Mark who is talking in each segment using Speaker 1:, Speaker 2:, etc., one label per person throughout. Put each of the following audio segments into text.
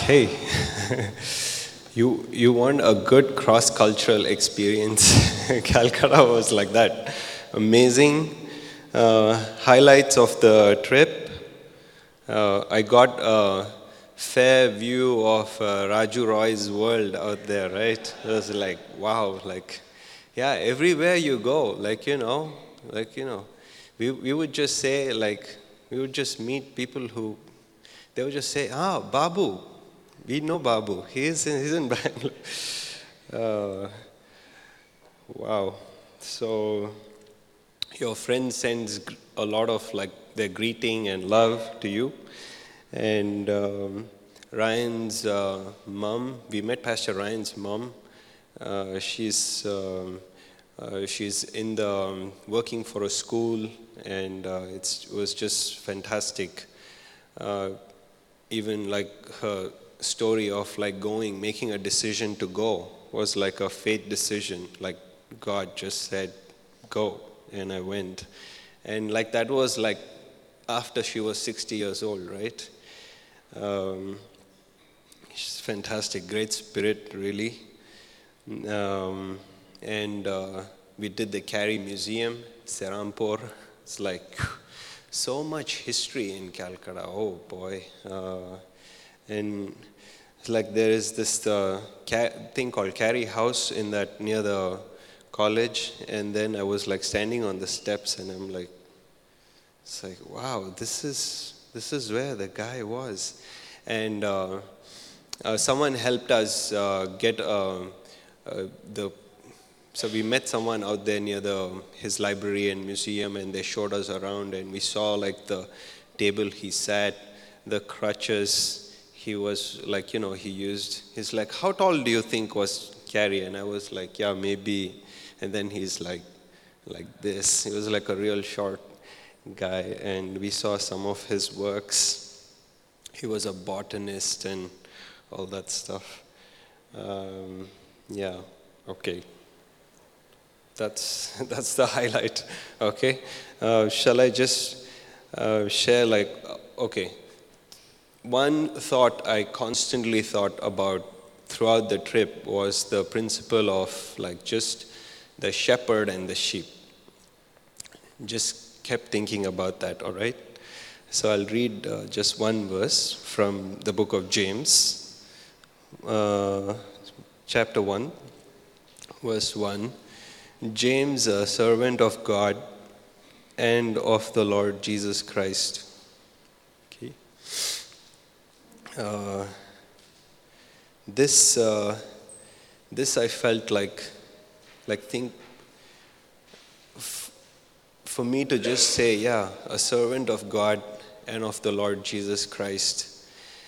Speaker 1: Hey, you want a good cross-cultural experience? Calcutta was like that. Amazing highlights of the trip. I got a fair view of Raju Roy's world out there, right? It was like, wow, like, yeah, everywhere you go, we would just say, like, we would just meet people who, they would just say, Babu. We know Babu. He's in Bangalore. Uh, wow. So your friend sends a lot of like their greeting and love to you. And Ryan's mom, we met Pastor Ryan's mom. She's in the working for a school, and it was just fantastic. Uh, Even like her story of like making a decision to go was like a faith decision. Like God just said, go, and I went. And like that was like after she was 60 years old, right? Um, she's fantastic, great spirit, really. And we did the Carey Museum, Serampore. It's like so much history in Calcutta. Oh boy. And it's like there is this thing called Carey House in that near the college. And then I was like standing on the steps, and I'm like, it's like, wow, this is where the guy was. And someone helped us get the. So we met someone out there near his library and museum, and they showed us around, and we saw like the table he sat, the crutches he was like, he used. He's like, how tall do you think was Carey? And I was like, yeah, maybe. And then he's like this. He was like a real short guy, and we saw some of his works. He was a botanist and all that stuff. Yeah, okay. That's the highlight. Okay, shall I just share okay. One thought I constantly thought about throughout the trip was the principle of like just the shepherd and the sheep. Just kept thinking about that. All right. So I'll read just one verse from the book of James, chapter 1, verse 1. James, a servant of God and of the Lord Jesus Christ. Okay. This I felt like for me to just say, yeah, a servant of God and of the Lord Jesus Christ.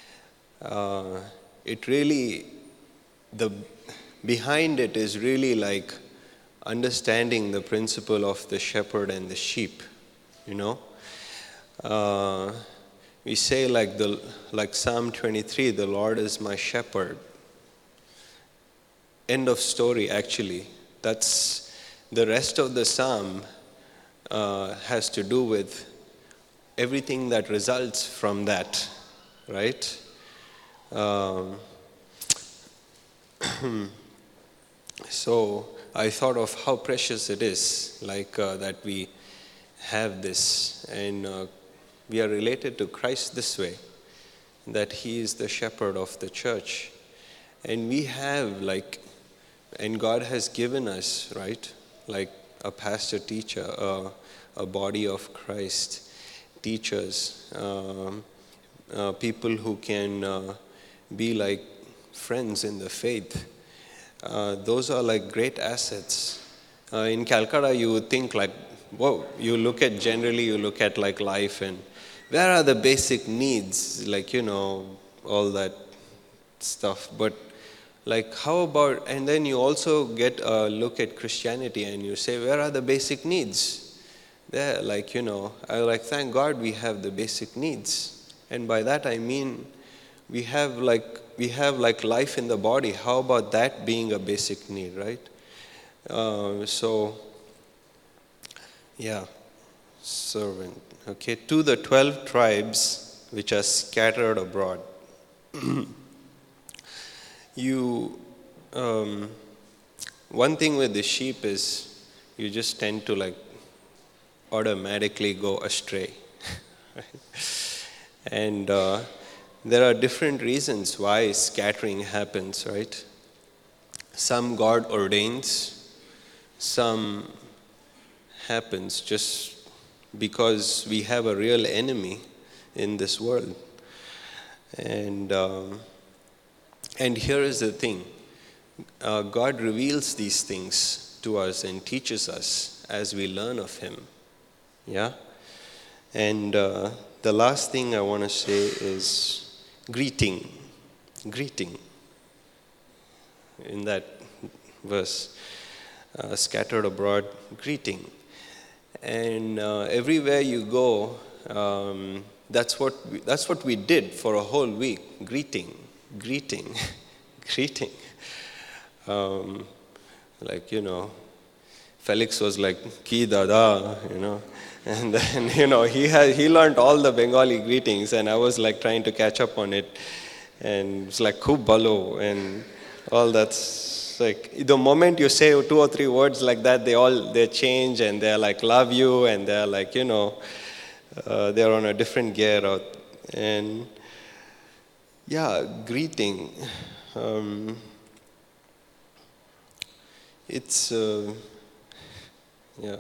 Speaker 1: It really, behind it is really like understanding the principle of the shepherd and the sheep, we say like Psalm 23, the Lord is my shepherd. End of story, actually. That's the rest of the psalm has to do with everything that results from that, right? So I thought of how precious it is, that we have this, and we are related to Christ this way, that He is the shepherd of the church, and we have and God has given us, right, like a pastor, teacher, a body of Christ, teachers, people who can be like friends in the faith. Those are like great assets. In Calcutta, you would think like, whoa, you look at like life and where are the basic needs, all that stuff. But like, how about, and then you also get a look at Christianity and you say, where are the basic needs? There, I thank God we have the basic needs. And by that I mean, we have life in the body. How about that being a basic need, right? Servant. Okay, to the 12 tribes which are scattered abroad. You, one thing with the sheep is you just tend to like automatically go astray. And there are different reasons why scattering happens, right? Some God ordains, some happens just because we have a real enemy in this world. And here is the thing. God reveals these things to us and teaches us as we learn of Him. Yeah? And the last thing I want to say is greeting. Greeting. In that verse, scattered abroad, greeting. And everywhere you go, that's what we did for a whole week. Greeting, greeting, greeting. Like, Felix was like, ki dada, and then, he learned all the Bengali greetings, and I was like trying to catch up on it. And it's like, khub balo, and all that's like, the moment you say 2 or 3 words like that, they change, and they're like, love you, and they're like, they're on a different gear out. And yeah, greeting. It's, yeah.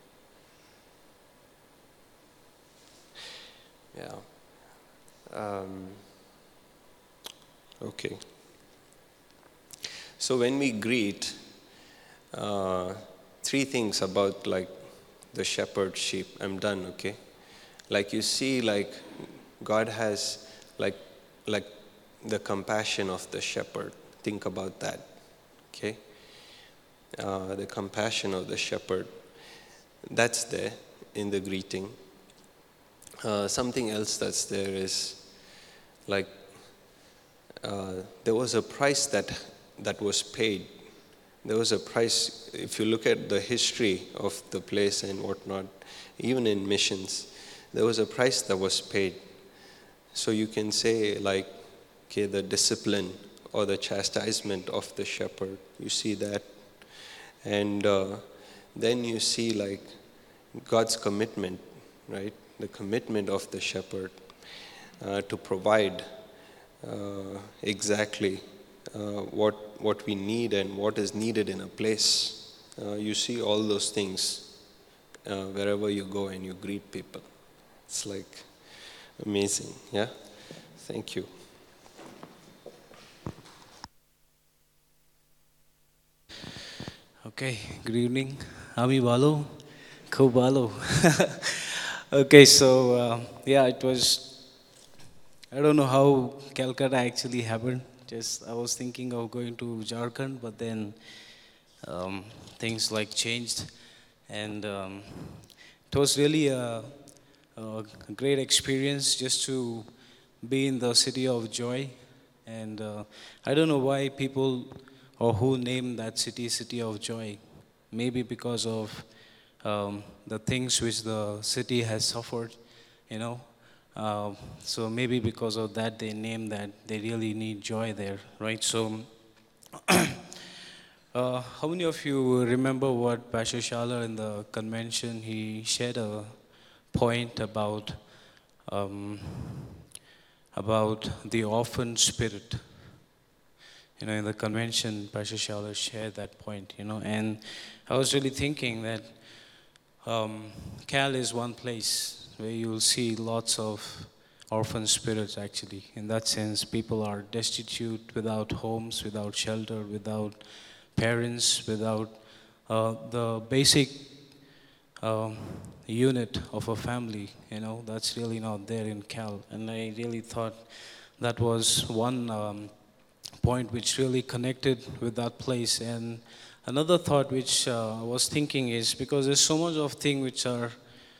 Speaker 1: Yeah. Okay. So when we greet, 3 things about like the shepherd sheep. I'm done, okay? Like you see, like God has like the compassion of the shepherd. Think about that, okay? The compassion of the shepherd. That's there in the greeting. Something else that's there is like there was a price that was paid. There was a price. If you look at the history of the place and whatnot, even in missions, there was a price that was paid. So you can say like, okay, the discipline or the chastisement of the shepherd. You see that, and then you see like God's commitment, right? The commitment of the shepherd to provide exactly what we need and what is needed in a place. You see all those things wherever you go and you greet people. It's like amazing, yeah? Thank you.
Speaker 2: Okay, good evening. Ami Balo, Ko Balo. Okay, so yeah, it was, I don't know how Calcutta actually happened. Just I was thinking of going to Jharkhand, but then things like changed, and it was really a great experience just to be in the city of joy. And I don't know why people or who named that city of joy. Maybe because of the things which the city has suffered, you know. So maybe because of that they named that they really need joy there, right? So how many of you remember what Pastor Shala in the convention, he shared a point um, about the orphan spirit. In the convention, Pastor Shala shared that point, and I was really thinking that Cal is one place where you'll see lots of orphan spirits actually. In that sense, people are destitute, without homes, without shelter, without parents, without the basic unit of a family, that's really not there in Cal. And I really thought that was one point which really connected with that place. And another thought which I was thinking is, because there's so much of things which are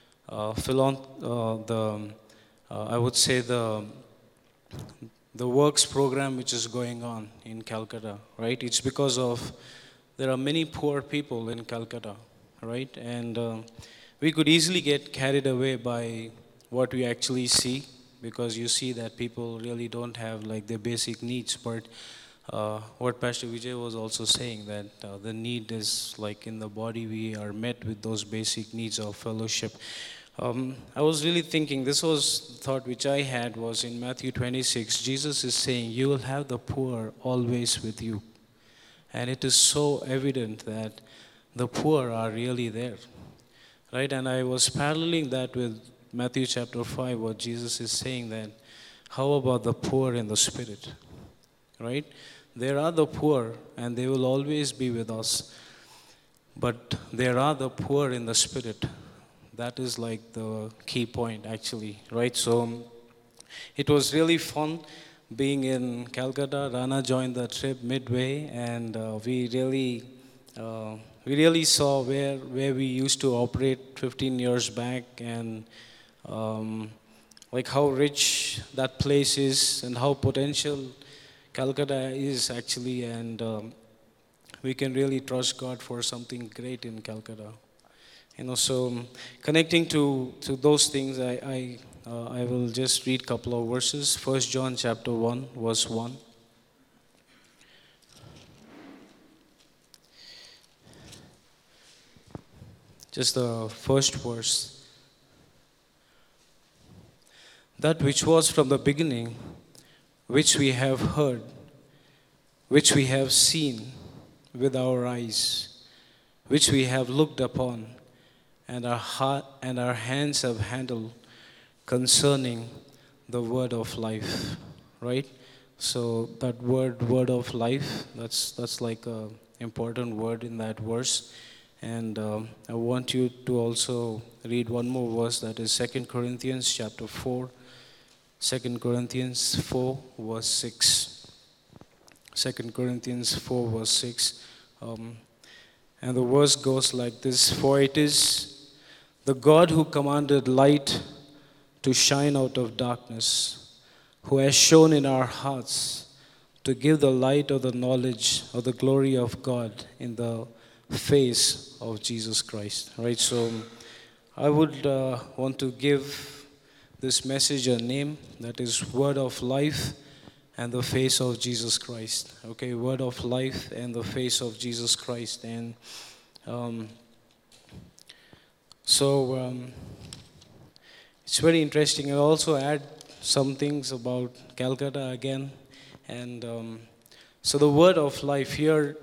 Speaker 2: I would say the works program which is going on in Calcutta, right? It's because of there are many poor people in Calcutta, right? And we could easily get carried away by what we actually see, because you see that people really don't have like their basic needs. But what Pastor Vijay was also saying, that the need is like in the body we are met with those basic needs of fellowship. I was really thinking, this was the thought which I had was in Matthew 26, Jesus is saying, you will have the poor always with you. And it is so evident that the poor are really there, right? And I was paralleling that with Matthew chapter 5, what Jesus is saying that, how about the poor in the spirit, right? There are the poor and they will always be with us. But there are the poor in the spirit. That is like the key point actually, right? So it was really fun being in Calcutta. Rana joined the trip midway, and we really saw where we used to operate 15 years back, and um, like how rich that place is and how potential Calcutta is actually, and we can really trust God for something great in Calcutta. So connecting to those things, I will just read a couple of verses. 1 John chapter 1, verse 1. Just the first verse. That which was from the beginning, which we have heard, which we have seen with our eyes, which we have looked upon, and our heart and our hands have handled concerning the word of life, right? So that word of life, that's like a important word in that verse. And I want you to also read one more verse, that is 2 Corinthians chapter 4. 2 Corinthians 4 verse 6. 2 Corinthians 4 verse 6. And the verse goes like this: For it is the God who commanded light to shine out of darkness, who has shone in our hearts to give the light of the knowledge of the glory of God in the face of Jesus Christ. Right? So I would want to give this message a name, that is Word of Life and the Face of Jesus Christ. Okay, Word of Life and the Face of Jesus Christ. And it's very interesting. I'll also add some things about Calcutta again. And so the word of life here,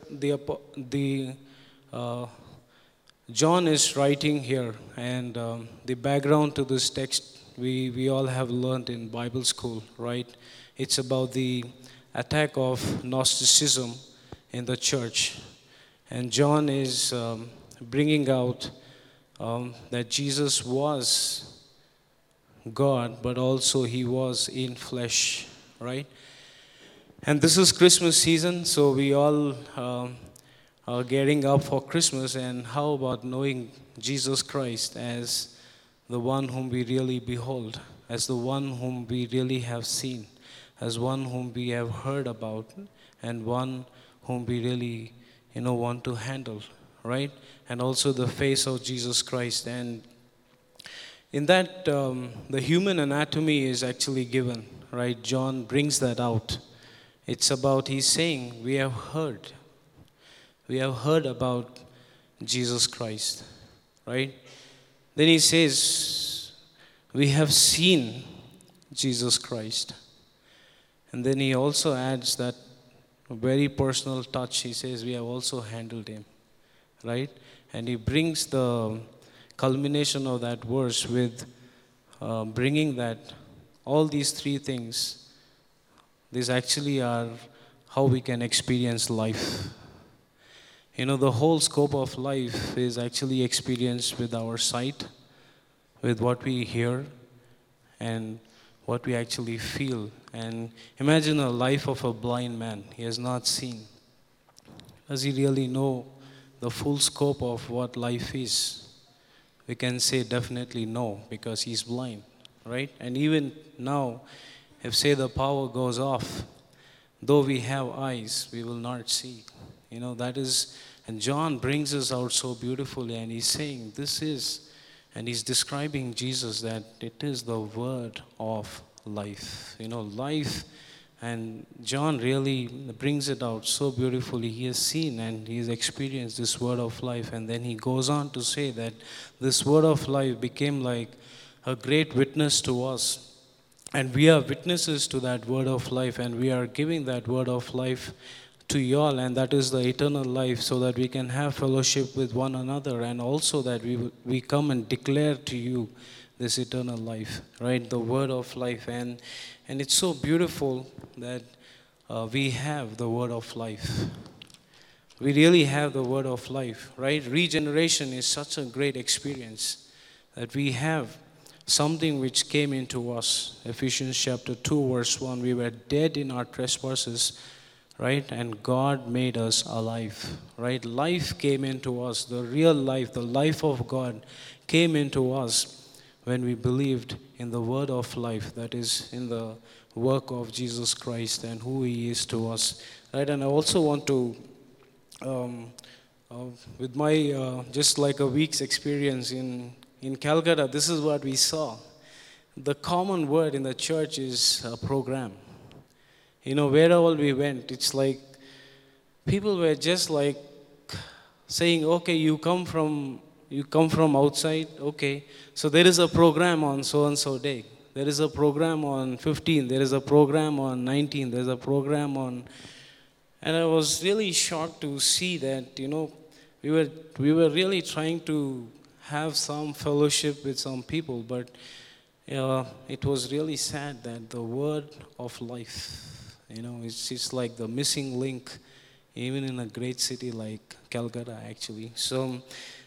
Speaker 2: John is writing here, and the background to this text we all have learned in Bible school, right? It's about the attack of Gnosticism in the church. And John is bringing out that Jesus was God, but also he was in flesh, right? And this is Christmas season, so we all are gearing up for Christmas. And how about knowing Jesus Christ as the one whom we really behold, as the one whom we really have seen, as one whom we have heard about, and one whom we really, want to handle, right? And also the face of Jesus Christ. And in that, the human anatomy is actually given, right? John brings that out. It's about, he's saying, we have heard about Jesus Christ, right? Then he says, we have seen Jesus Christ. And then he also adds that very personal touch. He says, we have also handled him, right? And he brings the culmination of that verse with bringing that all these three things, these actually are how we can experience life. The whole scope of life is actually experienced with our sight, with what we hear, and what we actually feel. And imagine a life of a blind man. He has not seen. Does he really know the full scope of what life is? We can say definitely no, because he's blind, right? And even now, if say the power goes off, though we have eyes, we will not see. That is, and John brings us out so beautifully, and he's saying this is, and he's describing Jesus, that it is the word of life. Life And John really brings it out so beautifully. He has seen and he has experienced this word of life. And then he goes on to say that this word of life became like a great witness to us. And we are witnesses to that word of life. And we are giving that word of life to you all. And that is the eternal life, so that we can have fellowship with one another. And also that we come and declare to you this eternal life, right? The word of life. And it's so beautiful that we have the word of life. We really have the word of life, right? Regeneration is such a great experience that we have something which came into us. Ephesians chapter 2 verse 1, we were dead in our trespasses, right? And God made us alive, right? Life came into us. The real life, the life of God came into us when we believed in the word of life, that is in the work of Jesus Christ and who he is to us, right? And I also want to with my just like a week's experience in Calcutta, this is what we saw. The common word in the church is program. Where all we went, it's like people were just like saying, okay, you come from outside, okay, so there is a program on so and so day, there is a program on 15, there is a program on 19, there's a program on. And I was really shocked to see that we were really trying to have some fellowship with some people, but it was really sad that the word of life, it's like the missing link even in a great city like Calcutta actually. So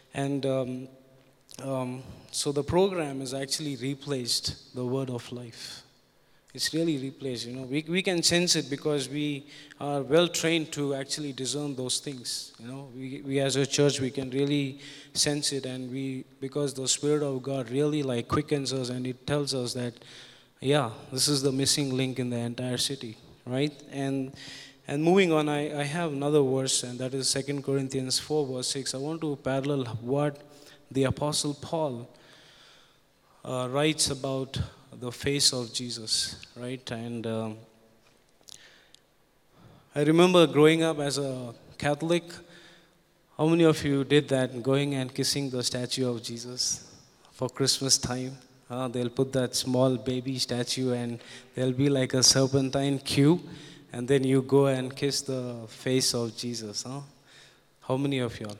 Speaker 2: so the program has actually replaced the word of life. It's really replaced. We can sense it because we are well trained to actually discern those things. We as a church, we can really sense it, and because the Spirit of God really like quickens us, and it tells us that, yeah, this is the missing link in the entire city, right? And moving on, I have another verse, and that is 2 Corinthians 4 verse 6. I want to parallel what the Apostle Paul writes about the face of Jesus, right? And I remember growing up as a Catholic. How many of you did that, going and kissing the statue of Jesus for Christmas time? They'll put that small baby statue and there'll be like a serpentine queue, and then you go and kiss the face of Jesus. How many of y'all?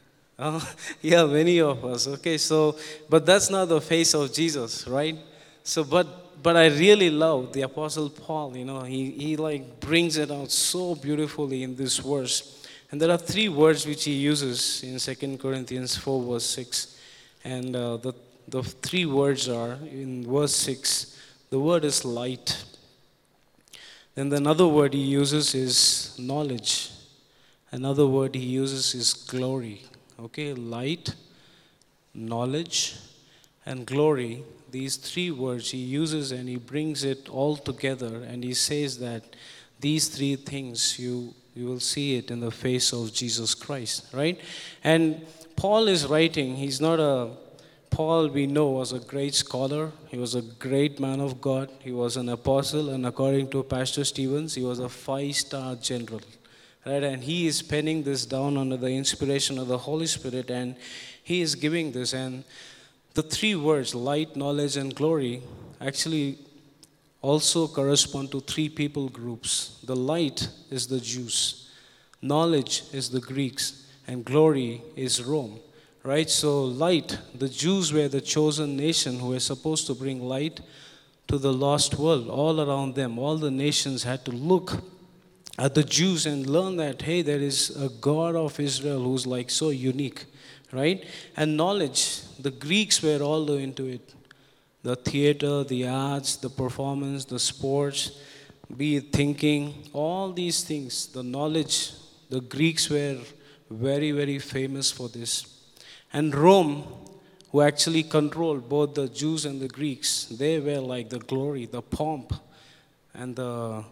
Speaker 2: Yeah, many of us. Okay, so, but that's not the face of Jesus, right? So, but I really love the Apostle Paul. He like brings it out so beautifully in this verse. And there are three words which he uses in 2 Corinthians 4 verse 6. And the three words are, in verse 6, the word is light. Then another word he uses is knowledge. Another word he uses is glory. Okay, light, knowledge, and glory. These three words he uses, and he brings it all together, and he says that these three things you will see it in the face of Jesus Christ, right? And Paul is writing. He's not Paul, we know, was a great scholar. He was a great man of God. He was an apostle, and according to Pastor Stevens, he was a 5-star general, right? And he is penning this down under the inspiration of the Holy Spirit, and he is giving this. And the three words, light, knowledge, and glory, actually also correspond to three people groups. The light is the Jews, knowledge is the Greeks, and glory is Rome, right? So light, the Jews were the chosen nation who were supposed to bring light to the lost world all around them. All the nations had to look at the Jews and learn that, hey, there is a God of Israel who's like so unique, right? And knowledge, the Greeks were all into it. The theater, the arts, the performance, the sports, be it thinking, all these things, the knowledge, the Greeks were very, very famous for this. And Rome, who actually controlled both the Jews and the Greeks, they were like the glory, the pomp, and the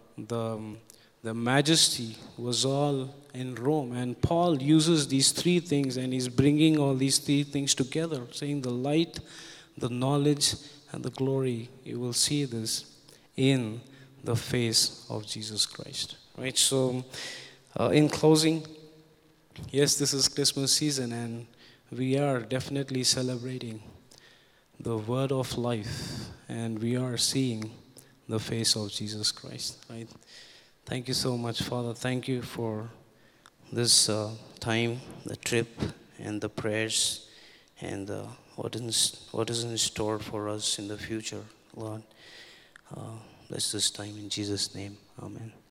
Speaker 2: majesty was all in Rome. And Paul uses these three things, and he's bringing all these three things together, saying the light, the knowledge, and the glory. You will see this in the face of Jesus Christ. Right? So, in closing, yes, this is Christmas season, and we are definitely celebrating the word of life, and we are seeing the face of Jesus Christ. Right? Thank you so much, Father. Thank you for this time, the trip, and the prayers, and what is in store for us in the future, Lord. Bless this time in Jesus' name. Amen.